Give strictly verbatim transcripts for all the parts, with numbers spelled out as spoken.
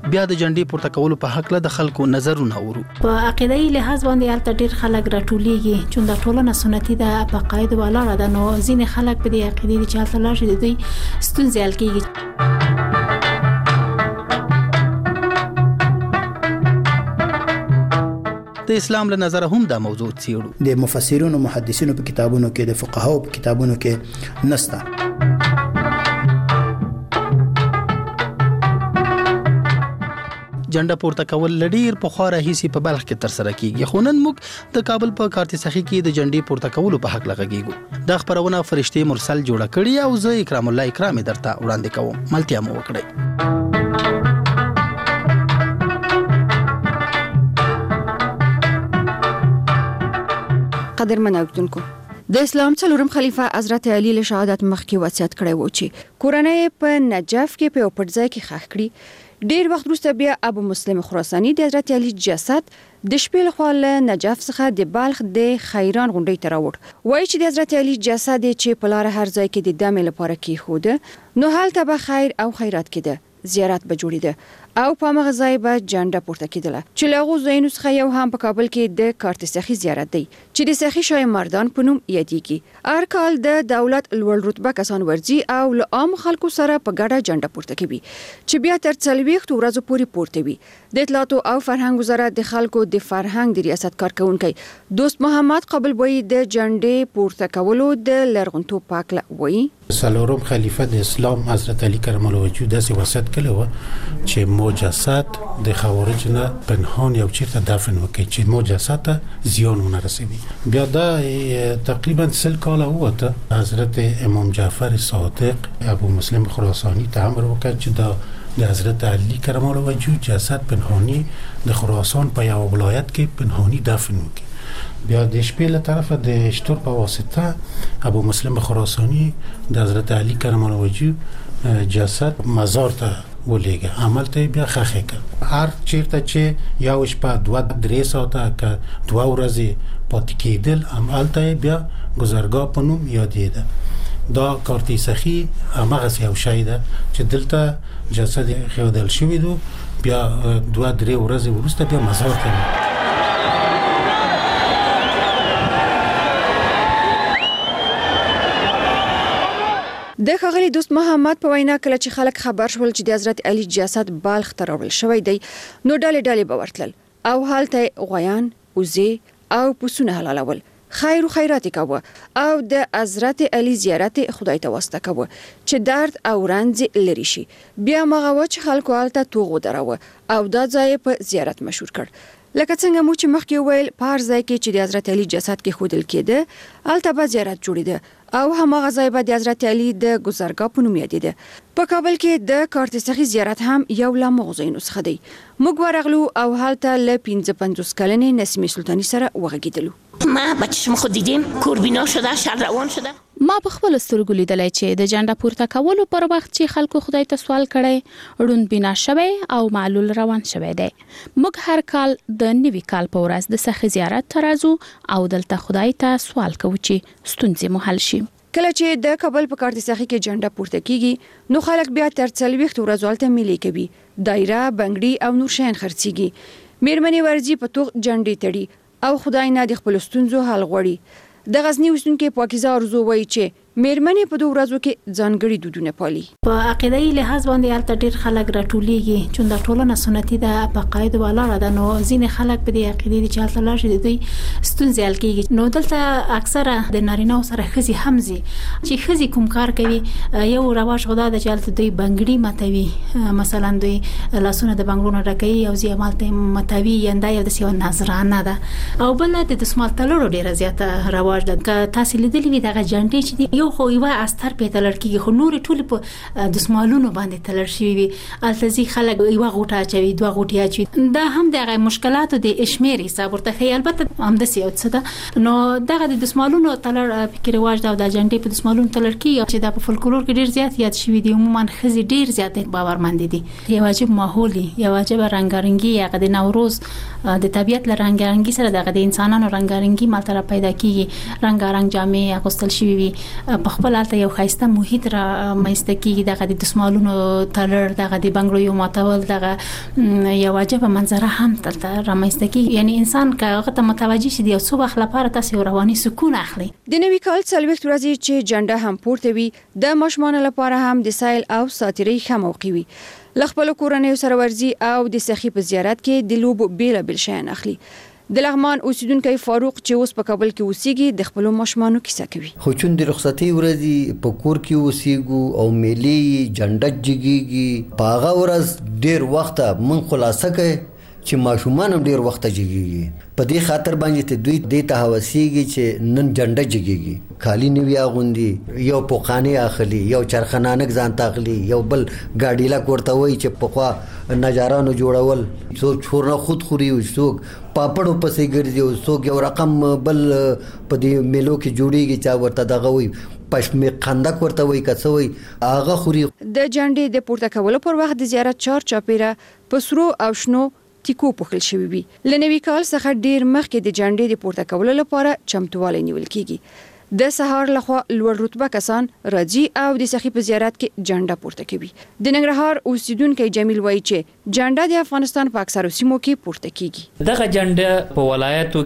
بیا د جنډې پورته کولو په حق له د خلکو نظرونه اورو. په عقیدوي لحاظ باندې هلته ډېر خلک راټولېږي چې د ټولنه سنتي ده په قاعده ولاړه ده، نو ځینې خلک په دې عقیدې دي چې هلته لاړ شي د دوی ستونزې حل کېږي. د اسلام له نظره هم دا موضوع څېړو. د مفسرینو محدثینو په کتابونو کې، د فقهاو په کتابونو کې نسته. جنډه پورته کول لډیر په خو راهیسي په بلخ کې تر سره کیږي، خو نن موږ د کابل په کارتسخي کې د جنډې پورته کولو په حق لغږیږو. دا خبرونه فرشتي مرسل جوړه کړې او زه اکرام الله اکرامي درته وړاندې کوم. ملتیا مو وکړئ. قدرمن اوریدونکو، د اسلام څلورم خلیفہ حضرت علی له شهادت مخکې وصیت کړی و چې کورنۍ په نجف کې په پټځای کې ښخ کړي. ډیر وخت وروسته بیا ابو مسلم خراسانی د حضرت علی جسد د شپې لخوا له نجف څخه د بلخ د خیران غونډۍ ته راوړ. وایي چې د حضرت علی جسد چې په لار هر ځای کې د دمې لپاره کېښوده، نو هلته به خیر او خیرات کېده، زیارت به جوړېده او په هغه ځای به جنډه پورته کېدله چې له هغو ځایونو څخه یو هم په کابل کې د کارتسخي زیارت دی چې د سخي شاه مردان په نوم یادېږي. هر کال د دولت لوړ رتبه کسان ورځي او له عام خلکو سره په ګډه جنډه پورته کوي چې بیا تر څلوېښتو ورځو پورې پورته وي. د اطلاعاتو او فرهنګ وزارت د خلکو د فرهنګ د ریاست کارکونکي دوست محمد قابل وایي د جنډې پورته کولو د لرغونتوب په اړه وایي. څلورم خلیفہ د اسلام حضرت علی کرم الله وجهه داسې وصیت کړی و چې مو جسد د خوارج نه پنهان یو چیرته دفن وکړي چې مو جسد ته زیان ونه رسوي. بیا دا تقریبا سل کاله وته حضرت امام جعفر صادق ابو مسلم خراسانی ته امر وکړ چې دا د حضرت علی کرم الله وجهه جسد پنهانی د خراسان په یو ولایت کې پنهانی دفن وکړي. بیا د شپې له طرفه د شتور په واسطه ابو مسلم خراسانی د حضرت علی کرم الله وجهه جسد مزار ته ولېږه، عمل ته بیا خخې کړ. هر چیرته چې یو شپه دوه درې ساعته که دوه ورځې پاتې کېدل، همالته بیا ګذرګاه په نوم یادېده. دا کارتسخي همغسې یو شی ده چې دلته جسد ښودل شوي دو، بیا دوه درې ورځې وروسته بیا مزار ته د ښاغلي دوست محمد په وینا کله چې خلک خبر شول چې د حضرت علی جسد بالغ ته راوړل شوی دی، نو ډلې ډلې به ورتلل او هلته غویان، وزې او پسونه حلالول، خیر و خیرات کوه او د حضرت علی زیارت خدای ته واسطه کوه چې درد او رنځ لري شي. بیا مغه و چې خلکو هلته توغ ودروه او دا ځای په زیارت مشهور کړ. لکه څنګه مو چې مخکې ویل، په هر ځای کې چې د حضرت علی جسد کې ښودل کېده هلته به زیارت جوړېده او هماغه ځای به د حضرت علی د ګذرګاه په نوم یادېده. په کابل کې د کارتسخي زیارت هم یو له هغو ځایونو څخه دی. موږ ورغلو او هلته له پنځه پنځوس کلنې نسیمې سلطاني سره وغږېدلو. ما به چشم خود دیدیم کوربینا شده، شر روان شده. ما په خپل سترګو لیدلای چې د جنډه پورته کولو پر وخت چې خلکو خدای ته سوال کړي، ړوند بنا شوی او معلول روان شوی دی. موږ هر کال د نوي کال په ورځ د سخي زیارت ته راځو او دلته خدای ته سوال کوو چې ستونزې مو حل شي. کله چې د کابل په کارتسخي کې جنډه پورته کیږي، نو خلک بیا تر څلوېښتو ورځو هلته میلې کوي، دایره، بنګړي او نور شیان خرڅیږي. میرمنې ورځي په توغ جنډې تړي او خدای نه د خپل ستونزو حل غواړي. د غزنی اوسیدونکي پاکیزه ارزو وایي چې میرمنې په دوه ورځو کې ځانګړي دودونه پالي. په عقیدوي لحاظ باندې هلته ډېر خلک راټولېږي چې د ټولنه سنتي ده په قاعده ولاړه ده، نو ځینې خلک په دې عقیدې دي چې هلته لاړ شي د دوی ستونزې حل کېږي. نو دلته اکثره د نارینه‌و سره ښځې هم ځي چې ښځې کوم کار کوي. یو رواج خو دا ده چې هلته دوی بنګړي ماتوي، مثلا دوی لاسونه د بنګړو نه ډکوي او ځي همالته ماتوي، ینده یو داسې یوه نذرانه ده. او بله د دسمال تړلو ډېره زیاته رواج ده. که تاسې لیدلي وي دغه جنډې چې دي، یو خو یوه استر پې تړل کېږي، خو نورې ټولې په دسمالونو باندې تړل شوي وي. هلته ځي خلک یوه غوټه اچوي، دوه غوټې اچوي. دا هم د هغه مشکلاتو د شمېر حساب ورته ښیي. البته همداسې یو څه ده. نو دغه د دسمالونو تړل پکې رواج ده او د جنډې په دسمالونو تړل کېږي چې دا په فولکلور کې ډېر زیات یاد شوي دي. عموما ښځې ډېر زیات باورمند دي. یو عجیب ماحول دی، یو عجیبه رنګارنګي، هغه د نوروز د طبیعت له رنګارنګي سره دغه د انسانانو رنګارنګي مالته را پیدا کېږي. رنګارنګ جامې اغوستل شوي وي، په خپل حالت یو خاصه محیط را مېسته کیږي دغه د دسمالونو تلر دغه د بنگلو یو ماتول دغه یو عجیب منظره هم تلته را مېسته کیږي یعنی انسان که هغه ته متوجي شي د څو وخت لپاره تاسو رواني سکون اخلي د نوي کال څلوېښت ورځې چې جنډه هم پورته وي د ماشومان لپاره هم د سایل او ساتيري ښه موقع وي لخپل کورنۍ سره ورزي او د سخي په زیارت کې د لوب بیل بیل شیان اخلي د لغمان اوسیدونکو فاروق چې اوس په کابل کې اوسېږي د خپل ماشومانو کیسه کوي خو چون د رخصتي ورځي په کور کې اوسېګو او ملي جنډه جګيږي په هغه ورځ ډیر وخت من خلاصه کوي چې ماشومان هم ډیر وخت جګيږي په دې خاطر باندې ته دوی د ته هوسيږي چې نن جنډه جګيږي خالی نیویا غوندي یو پوخانی اخلي یو چرخنانک ځان تاخلي یو بل گاډیلا کوړته وای چې پخوا نجارانو جوړول څو چورنه خود خوري او څوک پاپړو پسې ګرځي او څوک یو رقم بل په دې میلو کې جوړیږي چې ورته دغه وای پښمه خندق ورته وای کڅوي اغه خوري د جنډې د پورته کولو پر وخت د زیارت چار چاپیره پسرو او شنو ټیکو پخل شوی وي لنوي کال څخه ډیر مخکې د جنډې د پورته کولو لپاره چمتووالی نیول کیږي د سهار لخوا لوړ رتبه کسان راځي او د سخي په زیارت کې جنډه پورته کوي د ننګرهار اوسیدونکو جمیل وایي چې جنډه د افغانستان په اکثرو سیمو کې پورته کیږي دغه جنډه په ولایتو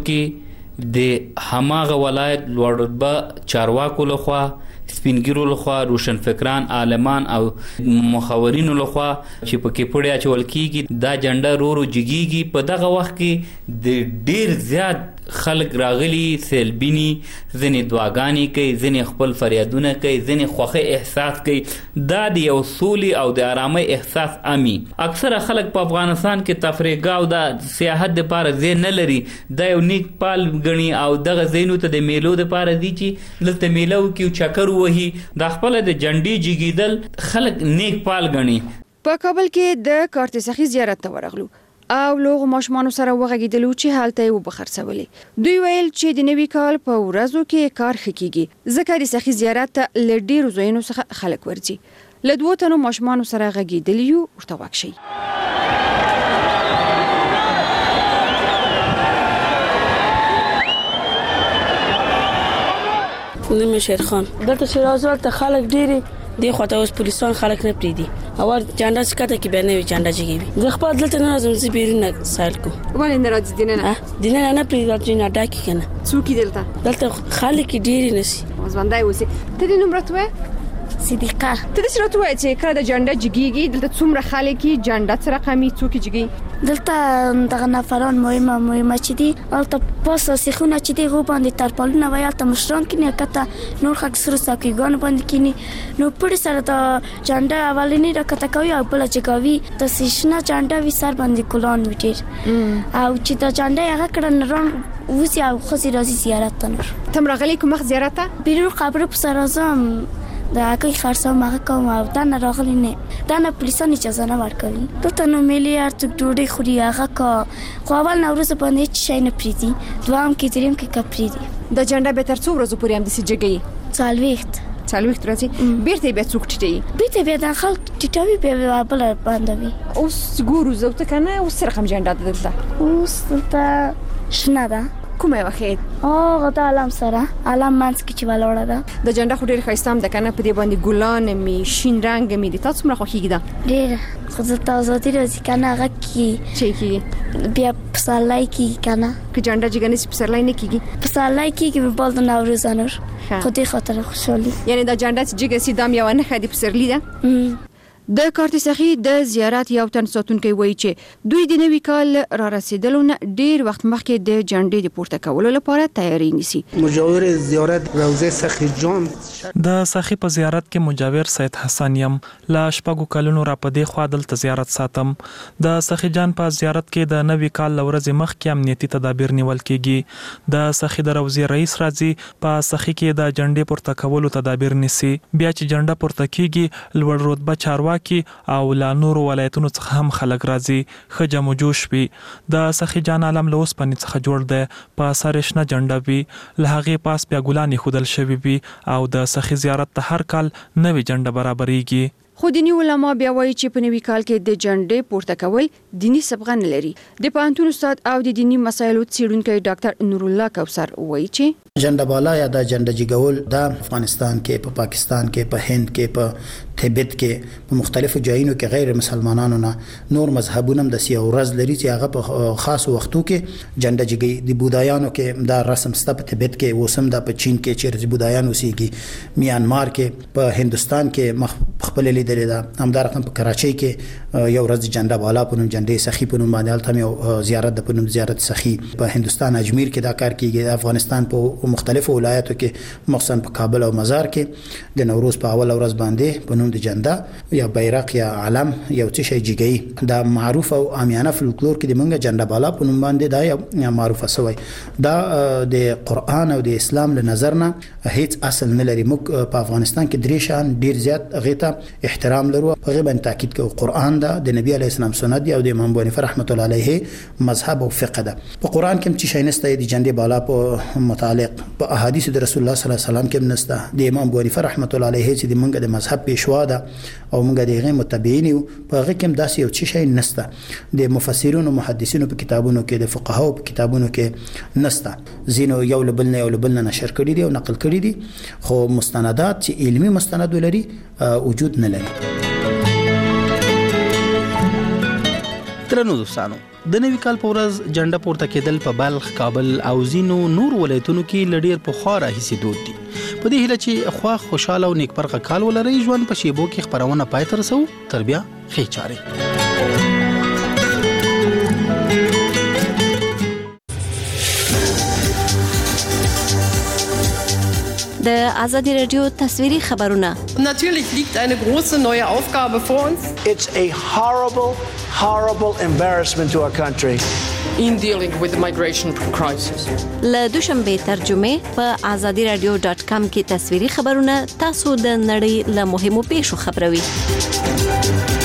کې د هماغه ولایت لوړ رتبه چارواکو لخوا سپینګیرو لخوا روشن فکران عالمان او مخاورینو لخوا چې په کې پړیا چول کیږي دا جنډه رورو جګیږي په دغه وخت کې د ډیر زیات خلک راغلي سیلبینی ځنې دعاګانې کوي ځنې خپل فریادونه کوي ځنې خوخه احساس کوي دا د یو سولي او د آرامۍ احساس امي اکثره خلک په افغانستان کې تفریح او د سیاحت لپاره ځای نه لري دا یو نیک پال غني او دغه زینو ته د میلو لپاره دي چې لته میلو کې چکر وهي د خپل د جنډي جګیدل خلک نیک پال غني په کابل کې د کارت سخي زیارت ته ورغلو او لوغ ماشومان سره وغږیدلو چې حالت یې وبخرڅولې دوی ویل چې د نوي کال په ورځو کې کار خکېږي ځکه د سخي زیارت ته لډیر زوینو څخه خلک ورځي لدوه تنو ماشومان سره غږیدلیو ورته واکشي نوم شیر خان دلته شیرازوال ته خلک ډیری دی خو ته اوس پولیسان خلک نه پریدي اور جانډا سکته کې به نه وي جانډا جګي زه خپل دلته نه راځم چې بیرونه سایل کو ولې نه راځي دینه نه دینه نه پریدي چې نه ډاکې کنه څوک دلته دلته خلک ډیری نسی ځوانای وسی ته د نوم راتوي صدیقه ته د شرط وای چې کله د جنډا جګیږي دلته څومره خلک جنډا سره قامي څوک جګي دلته دغه نفران مهمه مهمه چې دي البته پاسه سیخونه چې دی غو باندې ترپالونه وای البته مشران کې نه کته نور خلک سره ساکيګان باندې کینی نو پړ سره د جنډا اولینی راکته کوي او بل چې کوي د سیشنه جنډا وی سر باندې کولان وټیر او چې د جنډا هغه کړه نرم وسی او خسي راځي زیارت ته نور تم راغلی کوم زیارت ته بیرو قبر په سر اعظم د اکی خرڅه ماغه کوم او دا نه راغلی نه دا نه پولیسان اجازه نه ورکوي دلته نو ملي ارتک ډوډۍ خوري هغه کا خو اول نوروز باندې چې شي نه پریدي دوام کې دریم کې کپریدي د جنډا به تر څو ورځې پورې هم د سجګي څلويخت څلويخت ورځې بیرته به څوک ټټي بیرته به د خلک ټټوي به بل باندې اوس ګورو زوته کنه اوس رقم جنډا دلته اوس دلته شنه ده کومه وخت او غدا علم سره علم مانس کې چې ولاړه ده د جنډا خو ډیر خاصام د کنه په دې باندې ګلان می شین رنگ می د تاسو مخه خوږی ده ډیر خو زه تاسو ته راځي کنه هغه کې چې کې بیا پسالای کې کنه که جنډا جګنې پسالای نه کیږي پسالای کې به بل د نوروز انور خو دې خاطر خوشالي یعنی د جنډا چې جګ سي دام یو نه خدي پسرلی ده د کارت سخي د زیارت یو تن ساتونکو وایي چې دوی د نوي کال را رسیدلو نه ډیر وخت مخکې د جنډې د پورته کولو لپاره تیاری نیسي مجاور زیارت روزه سخی جان د سخی په زیارت کې مجاور سید حسن یم لا شپږو کلونو را پدې خوا دلته زیارت ساتم د سخی جان په زیارت کې د نوي کال لورځ مخکې امنیتي تدابیر نیول کیږي د سخی د روزي رئیس راځي په سخی کې د جنډې پورته کولو تدابیر نیسي بیا چې جنډه پورته کیږي لوړ رتبه چارواکي کې او لا نور ولایتونو څخه هم خلک راځي خجه موجوش وي د سخی جان عالم له اوس پنځه څخه جوړ دی په سرشنه جنډه وي له هغه پاس بیا ګلانې خودل شوی وي او د سخی زیارت ته هر کال نوې جنډه برابرېږي خو دینی علما بیا وایي چې په نوي کال کې د جنډې پورته کول دینی سبغه نه لري د پانتون استاد او د دینی مسایلو څېړونکی ډاکټر نور الله کوثر وایي چې جنډه بالا یا د جنډه جګول د افغانستان کې په پاکستان کې په هند کې په تبت کې په مختلفو ځایونو کې غیر مسلمانانو نه نور مذهبونه د سیاو ورځ لري چې هغه په خاص وختو کې جنډه جګي د بودایانو کې دا رسم ست په تبت کې وسم د په چین کې چې بودایان اوسېږي میانمار کې په هندستان کې خپل لیدل دا همدار رقم په کراچۍ کې یو ورځ جنډه بالا په نوم جنډې سخی په نوم باندې الته یو زیارت د په نوم زیارت سخی په هندستان اجمیر کې دا کار کیږي د افغانستان په مختلفو ولایتو کې مخصوصا په کابل او مزار کې د نوروز په اول ورځ باندې په نوم د جنډه یا بیرق یا علم یو څه شي جګي دا معروف او عامیانه فولکلور کې د منګه جنډه بالا په نوم باندې دا یا معروفه سوی دا د قران او د اسلام له نظر نه هیڅ اصل نه لري. موږ په افغانستان کې درې شان ډیر زیات غیته احترام لرو په غیبه تاکید کوي. قران دا د نبی علی السلام سنت دی او د امام ابو حنیفه رحمت الله علیه مذهب او فقه ده. په قران کې چې شي نسته د جنډه بالا په متعلق په احادیث د رسول الله صلی الله علیه وسلم کې نسته. د امام ابو حنیفه رحمت الله علیه چې د منګه د مذهب پیشوا ده او موږ د هغه متبعین یو په هغه کې داسې یو شي نسته. د مفسرینو محدثینو په کتابونو کې د فقهاو په کتابونو کې نسته. زینو یو لبل نه یو لبل نه نشر کړي دي او نقل کړي دي خو مستندات چې علمي مستند لري وجود نه لري. درنو دوستانو د نوي کال په ورځ جنډه پورته کېدل په بلخ، کابل او ځینو نور ولایتونو کې لډیر په خوا راهیسي دود دي. په دې هیله چې خوا خوشاله او نیکمرغه کال ولري ژوند په شیبو کې خبرونه پای ته رسو. تر بیا ښې چارې. د آزادی رادیو تصویری خبرونه. Natürlich liegt eine große neue Aufgabe vor uns. It's a horrible, horrible embarrassment to our country. In dealing with the migration crisis. له دوشنبه ترجمه په آزادی رادیو ډاټ کام کې تصویری خبرونه تاسو د نړۍ له مهمو پیښو خبروي.